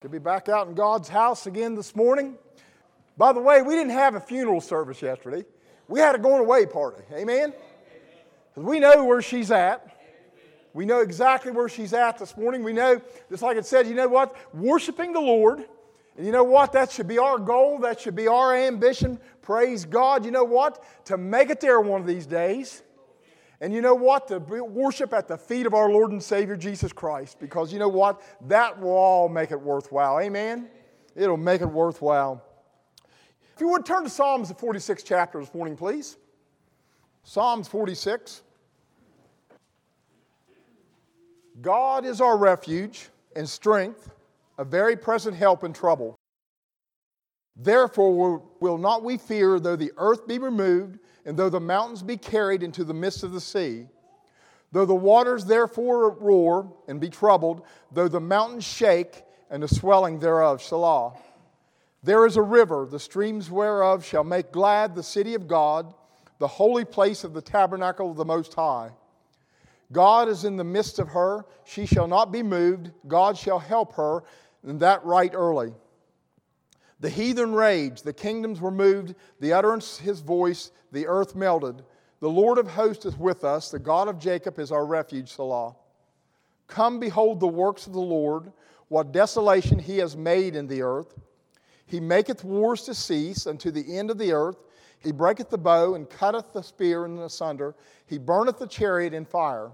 To be back out in God's house again this morning. By the way, we didn't have a funeral service yesterday. We had a going away party. Amen? Because we know where she's at. We know exactly where she's at this morning. We know, just like it said, you know what? Worshiping the Lord. And you know what? That should be our goal. That should be our ambition. Praise God. You know what? To make it there one of these days. And you know what? To worship at the feet of our Lord and Savior Jesus Christ. Because you know what? That will all make it worthwhile. Amen? It'll make it worthwhile. If you would turn to Psalms, the 46th chapter this morning, please. Psalms 46. God is our refuge and strength, a very present help in trouble. Therefore will not we fear, though the earth be removed, and though the mountains be carried into the midst of the sea. Though the waters therefore roar and be troubled, though the mountains shake and the swelling thereof. Selah. There is a river, the streams whereof shall make glad the city of God, the holy place of the tabernacle of the Most High. God is in the midst of her. She shall not be moved. God shall help her, and that right early. The heathen raged, the kingdoms were moved, the utterance his voice, the earth melted. The Lord of hosts is with us, the God of Jacob is our refuge, Selah. Come behold the works of the Lord, what desolation he has made in the earth. He maketh wars to cease unto the end of the earth. He breaketh the bow and cutteth the spear in asunder. He burneth the chariot in fire.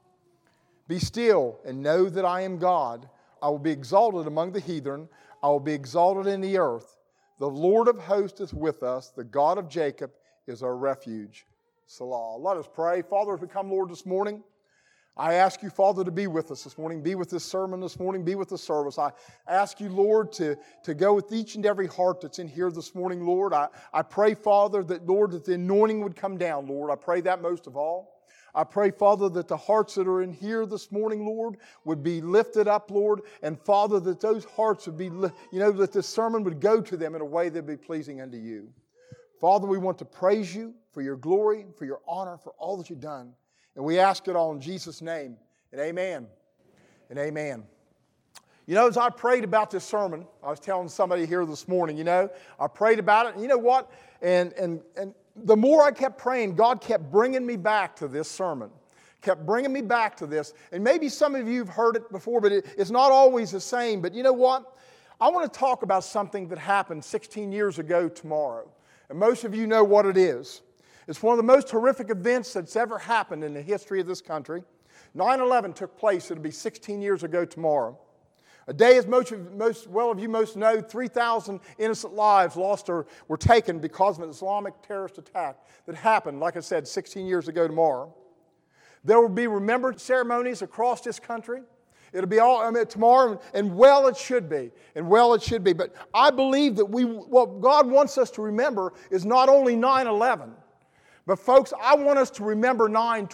Be still and know that I am God. I will be exalted among the heathen. I will be exalted in the earth. The Lord of hosts is with us. The God of Jacob is our refuge. Selah. Let us pray. Father, as we come, Lord, this morning, I ask you, Father, to be with us this morning. Be with this sermon this morning. Be with the service. I ask you, Lord, to go with each and every heart that's in here this morning, Lord. I pray, Father, that, Lord, that the anointing would come down, Lord. I pray that most of all. I pray, Father, that the hearts that are in here this morning, Lord, would be lifted up, Lord. And, Father, that those hearts would be, that this sermon would go to them in a way that would be pleasing unto you. Father, we want to praise you for your glory, for your honor, for all that you've done. And we ask it all in Jesus' name. And amen. And amen. You know, as I prayed about this sermon, I was telling somebody here this morning, I prayed about it. And you know what? And the more I kept praying, God kept bringing me back to this sermon. Kept bringing me back to this. And maybe some of you have heard it before, but it's not always the same. But you know what? I want to talk about something that happened 16 years ago tomorrow. And most of you know what it is. It's one of the most horrific events that's ever happened in the history of this country. 9/11 took place. It'll be 16 years ago tomorrow. A day, as most of you know, 3,000 innocent lives lost or were taken because of an Islamic terrorist attack that happened, like I said, 16 years ago tomorrow. There will be remembrance ceremonies across this country. It'll be tomorrow, and well it should be. And well it should be. But I believe that what God wants us to remember is not only 9/11, but folks, I want us to remember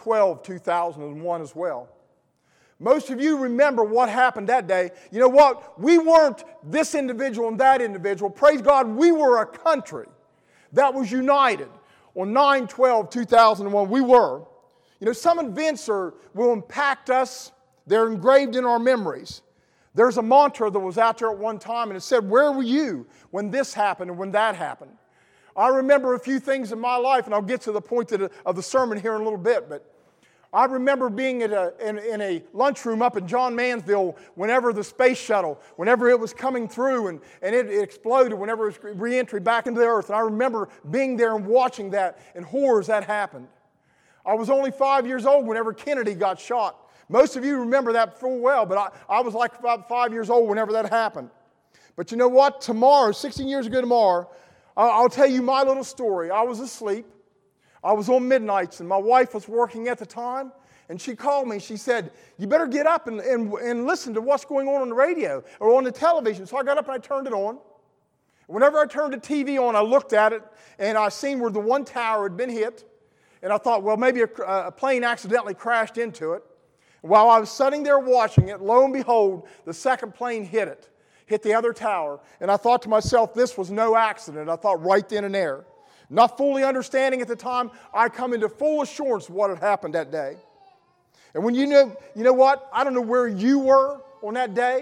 9/12/2001 as well. Most of you remember what happened that day. You know what? We weren't this individual and that individual. Praise God, we were a country that was united on 9/12/2001. We were. Some events will impact us. They're engraved in our memories. There's a mantra that was out there at one time, and it said, "Where were you when this happened and when that happened?" I remember a few things in my life, and I'll get to the point of the sermon here in a little bit, but I remember being in a lunchroom up in John Mansville whenever the space shuttle, whenever it was coming through and it exploded, whenever it was re-entry back into the earth. And I remember being there and watching that and horrors that happened. I was only 5 years old whenever Kennedy got shot. Most of you remember that full well, but I was like about 5 years old whenever that happened. But you know what? Tomorrow, 16 years ago tomorrow, I'll tell you my little story. I was asleep. I was on midnights, and my wife was working at the time, and she called me. She said, "You better get up and listen to what's going on the radio or on the television." So I got up and I turned it on. Whenever I turned the TV on, I looked at it, and I seen where the one tower had been hit. And I thought, well, maybe a plane accidentally crashed into it. While I was sitting there watching it, lo and behold, the second plane hit the other tower. And I thought to myself, this was no accident. I thought right then and there. Not fully understanding at the time, I come into full assurance of what had happened that day. And when you know what? I don't know where you were on that day,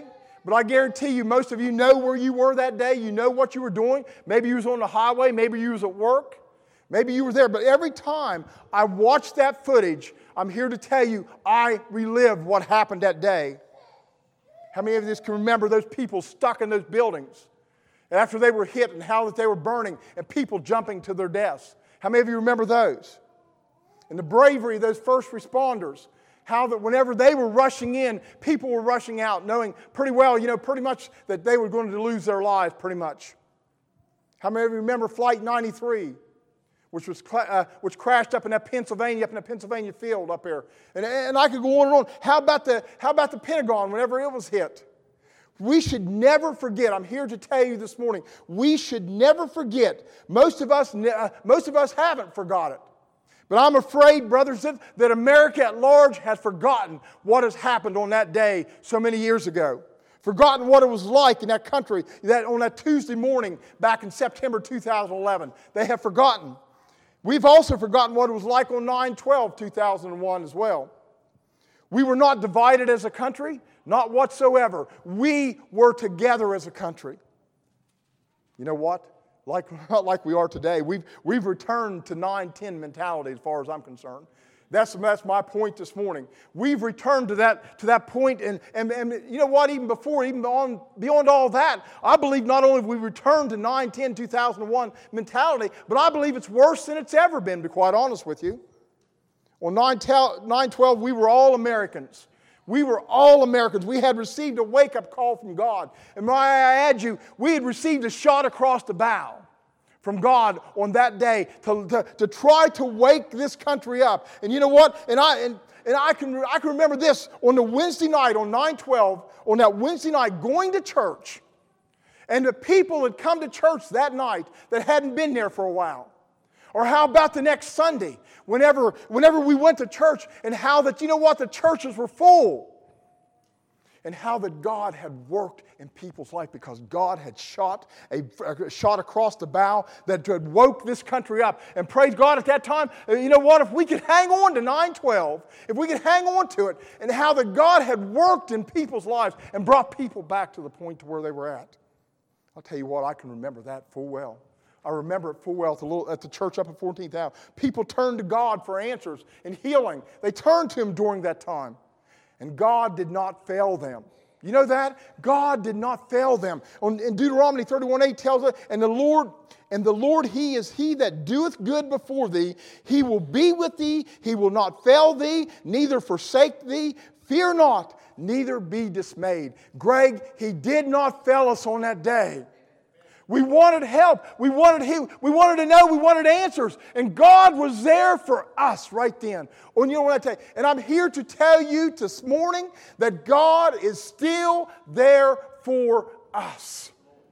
But I guarantee you, most of you know where you were that day. You know what you were doing. Maybe you was on the highway. Maybe you was at work. Maybe you were there. But every time I watch that footage, I'm here to tell you, I relive what happened that day. How many of you can remember those people stuck in those buildings? And after they were hit and how that they were burning and people jumping to their deaths. How many of you remember those? And the bravery of those first responders. How that whenever they were rushing in, people were rushing out, knowing pretty well, pretty much that they were going to lose their lives, pretty much. How many of you remember Flight 93, which crashed up in that Pennsylvania field up there? And I could go on and on. How about the Pentagon whenever it was hit? We should never forget. I'm here to tell you this morning. We should never forget. Most of us haven't forgot it. But I'm afraid, brothers, that America at large has forgotten what has happened on that day so many years ago. Forgotten what it was like in that country on that Tuesday morning back in September 2011. They have forgotten. We've also forgotten what it was like on 9/12/2001 as well. We were not divided as a country, not whatsoever. We were together as a country. You know what? Not like we are today. We've returned to 9/10 mentality as far as I'm concerned. That's my point this morning. We've returned to that point, and you know what? Even beyond all that, I believe not only have we returned to 9/10/2001 mentality, but I believe it's worse than it's ever been, to be quite honest with you. On 9/12, we were all Americans. We were all Americans. We had received a wake-up call from God. And may I add you, we had received a shot across the bow from God on that day to try to wake this country up. And you know what? And I can remember this on the Wednesday night on 9/12, on that Wednesday night, going to church. And the people had come to church that night that hadn't been there for a while. Or how about the next Sunday, whenever we went to church, and how that, you know what, the churches were full. And how that God had worked in people's life because God had shot across the bow that had woke this country up. And praise God, at that time, you know what, if we could hang on to 9/12, if we could hang on to it, and how that God had worked in people's lives and brought people back to the point to where they were at. I'll tell you what, I can remember that full well. I remember it full well at the church up at 14th Ave. People turned to God for answers and healing. They turned to Him during that time. And God did not fail them. You know that? God did not fail them. In Deuteronomy 31:8 tells us, and the Lord, He is He that doeth good before thee. He will be with thee. He will not fail thee, neither forsake thee. Fear not, neither be dismayed. Greg, He did not fail us on that day. We wanted help. We wanted to know. We wanted answers. And God was there for us right then. And you know what I tell you? And I'm here to tell you this morning that God is still there for us.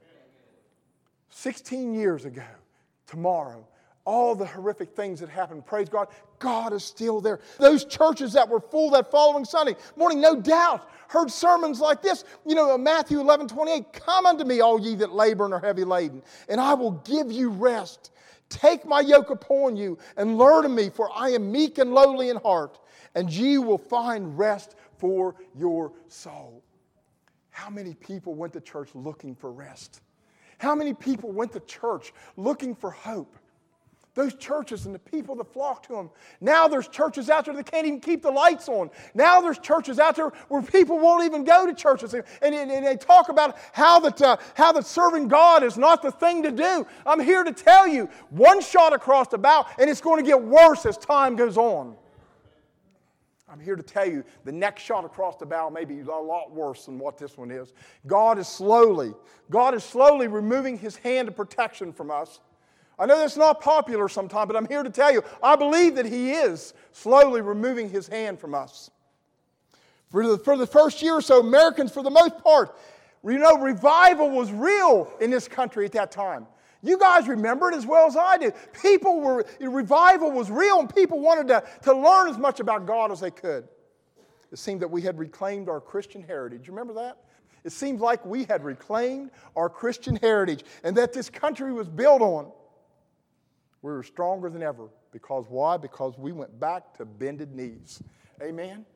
16 years ago, tomorrow, all the horrific things that happened, praise God, God is still there. Those churches that were full that following Sunday morning, no doubt, heard sermons like this. You know, Matthew 11:28, come unto me, all ye that labor and are heavy laden, and I will give you rest. Take my yoke upon you and learn of me, for I am meek and lowly in heart, and ye will find rest for your soul. How many people went to church looking for rest? How many people went to church looking for hope? Those churches and the people that flock to them. Now there's churches out there that can't even keep the lights on. Now there's churches out there where people won't even go to churches. And they talk about how that serving God is not the thing to do. I'm here to tell you, one shot across the bow, and it's going to get worse as time goes on. I'm here to tell you, the next shot across the bow may be a lot worse than what this one is. God is slowly removing His hand of protection from us. I know that's not popular sometimes, but I'm here to tell you, I believe that He is slowly removing His hand from us. For the first year or so, Americans, for the most part, you know, revival was real in this country at that time. You guys remember it as well as I do. Revival was real, and people wanted to learn as much about God as they could. It seemed that we had reclaimed our Christian heritage. You remember that? It seems like we had reclaimed our Christian heritage, and that this country was built on. We were stronger than ever. Because why? Because we went back to bended knees. Amen?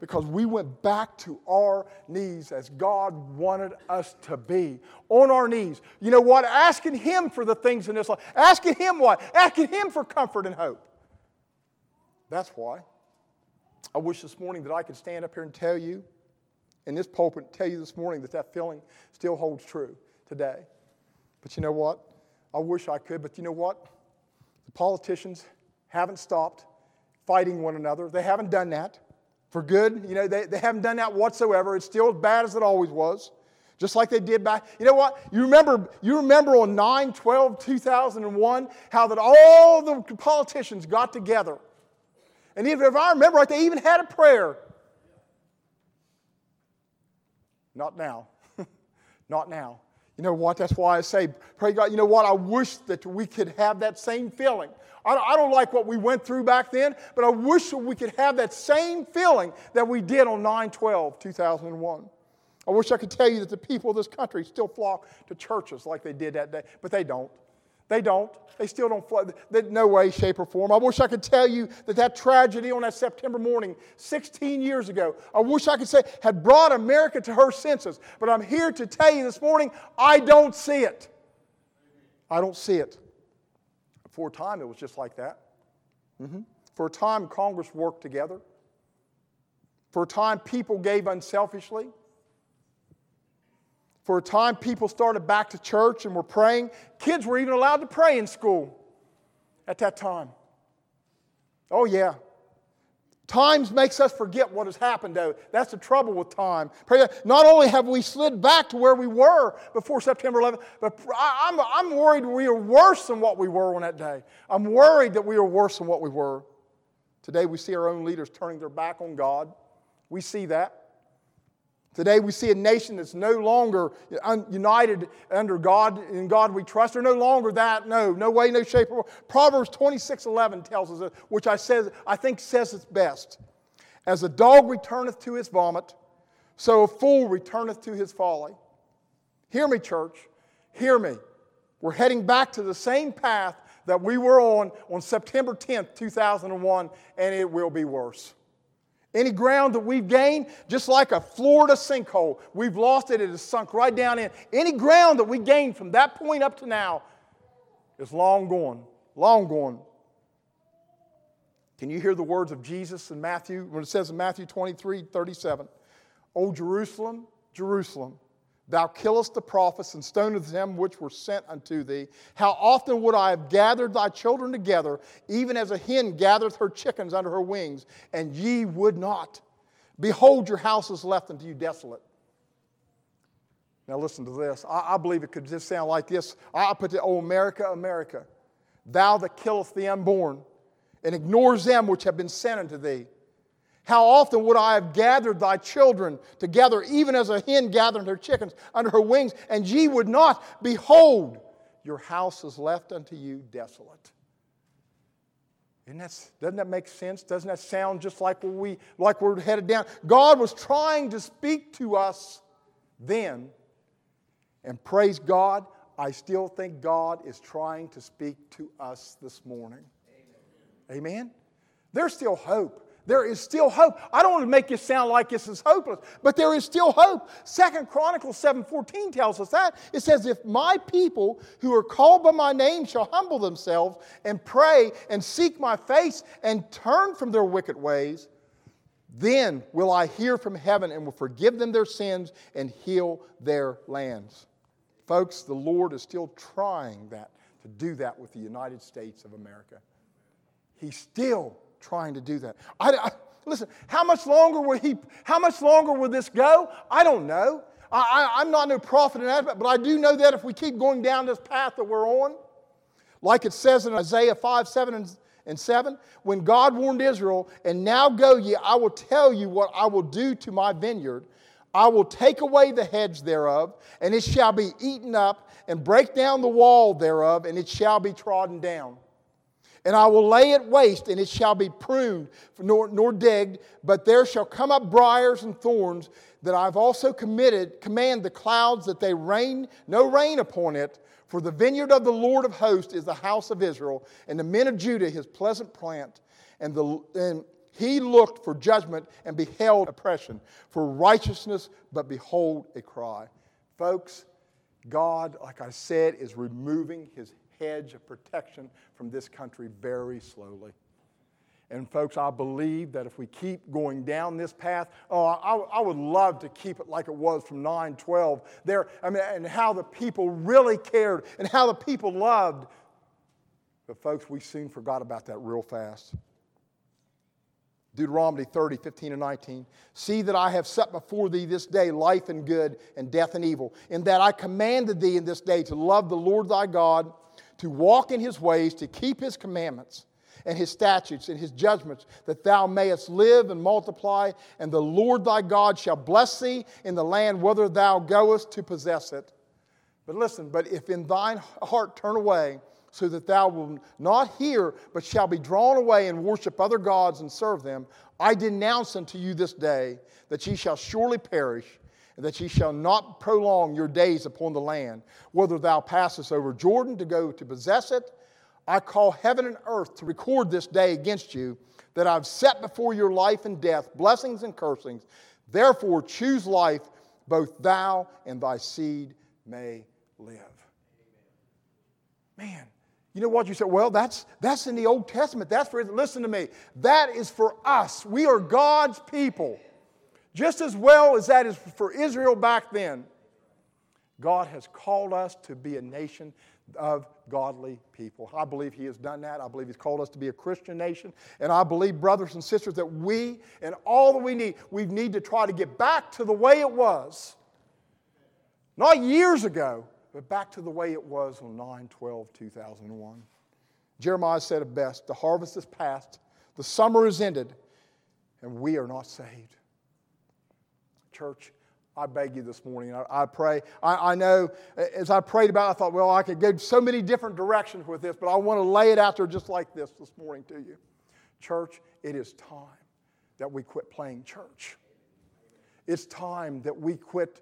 Because we went back to our knees as God wanted us to be. On our knees. You know what? Asking Him for the things in this life. Asking Him what? Asking Him for comfort and hope. That's why. I wish this morning that I could stand up here and tell you, in this pulpit, tell you this morning that that feeling still holds true today. But you know what? I wish I could, but you know what? The politicians haven't stopped fighting one another. They haven't done that for good. You know, they haven't done that whatsoever. It's still as bad as it always was. Just like they did back. You know what? You remember on 9/12/2001 how that all the politicians got together. And even if I remember right, they even had a prayer. Not now. Not now. You know what? That's why I say, pray God, you know what? I wish that we could have that same feeling. I don't like what we went through back then, but I wish that we could have that same feeling that we did on 9/12/2001. I wish I could tell you that the people of this country still flock to churches like they did that day, but they don't. They don't. They still don't flock. No way, shape, or form. I wish I could tell you that that tragedy on that September morning 16 years ago, I wish I could say had brought America to her senses. But I'm here to tell you this morning, I don't see it. I don't see it. For a time, it was just like that. For a time, Congress worked together. For a time, people gave unselfishly. For a time, people started back to church and were praying. Kids were even allowed to pray in school at that time. Oh, yeah. Times makes us forget what has happened, though. That's the trouble with time. Not only have we slid back to where we were before September 11th, but I'm worried we are worse than what we were on that day. I'm worried that we are worse than what we were. Today, we see our own leaders turning their back on God. We see that. Today we see a nation that's no longer united under God. In God we trust. They're no longer that. No way, no shape. Or Proverbs 26:11 tells us, which I think says it best. As a dog returneth to his vomit, so a fool returneth to his folly. Hear me, church. Hear me. We're heading back to the same path that we were on September 10th, 2001, and it will be worse. Any ground that we've gained, just like a Florida sinkhole, we've lost it, it has sunk right down in. Any ground that we gained from that point up to now is long gone, long gone. Can you hear the words of Jesus in Matthew, when it says in Matthew 23:37, O Jerusalem, Jerusalem, thou killest the prophets and stonest them which were sent unto thee. How often would I have gathered thy children together, even as a hen gathereth her chickens under her wings, and ye would not. Behold, your house is left unto you desolate. Now listen to this. I believe it could just sound like this. I put it, O America, America, thou that killest the unborn, and ignores them which have been sent unto thee. How often would I have gathered thy children together, even as a hen gathered her chickens under her wings, and ye would not? Behold, your house is left unto you desolate. Doesn't that make sense? Doesn't that sound just like we're headed down? God was trying to speak to us then, and praise God, I still think God is trying to speak to us this morning. Amen? There's still hope. There is still hope. I don't want to make you sound like this is hopeless, but there is still hope. 2 Chronicles 7:14 tells us that. It says, if my people who are called by my name shall humble themselves and pray and seek my face and turn from their wicked ways, then will I hear from heaven and will forgive them their sins and heal their lands. Folks, the Lord is still trying to do that with the United States of America. He's still trying to do that. Listen, how much longer will this go? I don't know. I'm not no prophet in that, but I do know that if we keep going down this path that we're on, like it says in Isaiah 5:7, when God warned Israel, and now go ye, I will tell you what I will do to my vineyard. I will take away the hedge thereof, and it shall be eaten up, and break down the wall thereof, and it shall be trodden down. And I will lay it waste, and it shall be pruned, nor digged, but there shall come up briars and thorns, that I've also command the clouds that they rain, no rain upon it. For the vineyard of the Lord of hosts is the house of Israel, and the men of Judah his pleasant plant. And He looked for judgment and beheld oppression, for righteousness, but behold a cry. Folks, God, like I said, is removing his hedge of protection from this country very slowly. And folks, I believe that if we keep going down this path, I would love to keep it like it was from 9/12 there. And how the people really cared and how the people loved. But folks, we soon forgot about that real fast. Deuteronomy 30:15-19. See that I have set before thee this day life and good and death and evil, in that I commanded thee in this day to love the Lord thy God, to walk in his ways, to keep his commandments and his statutes and his judgments, that thou mayest live and multiply, and the Lord thy God shall bless thee in the land whither thou goest to possess it. But listen, but if in thine heart turn away, so that thou wilt not hear, but shall be drawn away and worship other gods and serve them, I denounce unto you this day that ye shall surely perish, and that ye shall not prolong your days upon the land, whether thou passest over Jordan to go to possess it. I call heaven and earth to record this day against you, that I've set before your life and death, blessings and cursings. Therefore choose life, both thou and thy seed may live. Man, you know what? You say, well, that's in the Old Testament. That's for, listen to me. That is for us. We are God's people. Just as well as that is for Israel back then. God has called us to be a nation of godly people. I believe he has done that. I believe he's called us to be a Christian nation. And I believe, brothers and sisters, that we and all that we need to try to get back to the way it was. Not years ago, but back to the way it was on 9/12/2001. Jeremiah said it best, the harvest is past, the summer is ended, and we are not saved. Church, I beg you this morning, I pray. I know as I prayed about it, I thought, well, I could go so many different directions with this, but I want to lay it out there just like this morning to you. Church, it is time that we quit playing church. It's time that we quit,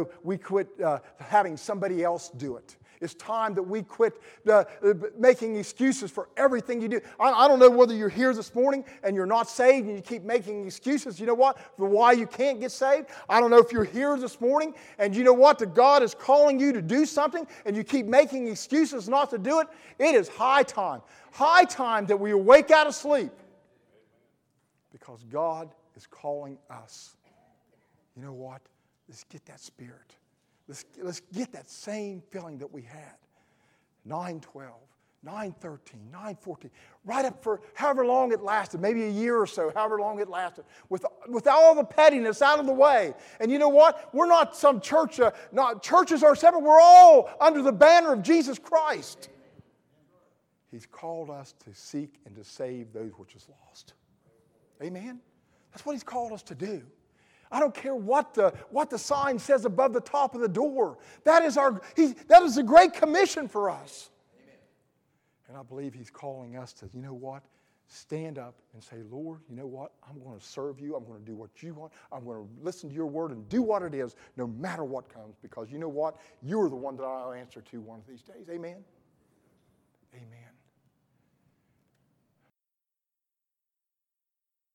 having somebody else do it. It's time that we quit making excuses for everything you do. I don't know whether you're here this morning and you're not saved and you keep making excuses. You know what? For why you can't get saved. I don't know if you're here this morning and you know what? That God is calling you to do something and you keep making excuses not to do it. It is high time that we wake out of sleep, because God is calling us. You know what? Let's get that spirit. Let's get that same feeling that we had. 9/12, 9/13, 9/14, right up for however long it lasted, maybe a year or so, however long it lasted, with all the pettiness out of the way. And you know what? We're not some church, churches are separate. We're all under the banner of Jesus Christ. He's called us to seek and to save those which is lost. Amen? That's what he's called us to do. I don't care what the sign says above the top of the door. That is a great commission for us. Amen. And I believe he's calling us to, you know what? Stand up and say, Lord, you know what? I'm going to serve you. I'm going to do what you want. I'm going to listen to your word and do what it is, no matter what comes. Because you know what? You're the one that I'll answer to one of these days. Amen? Amen.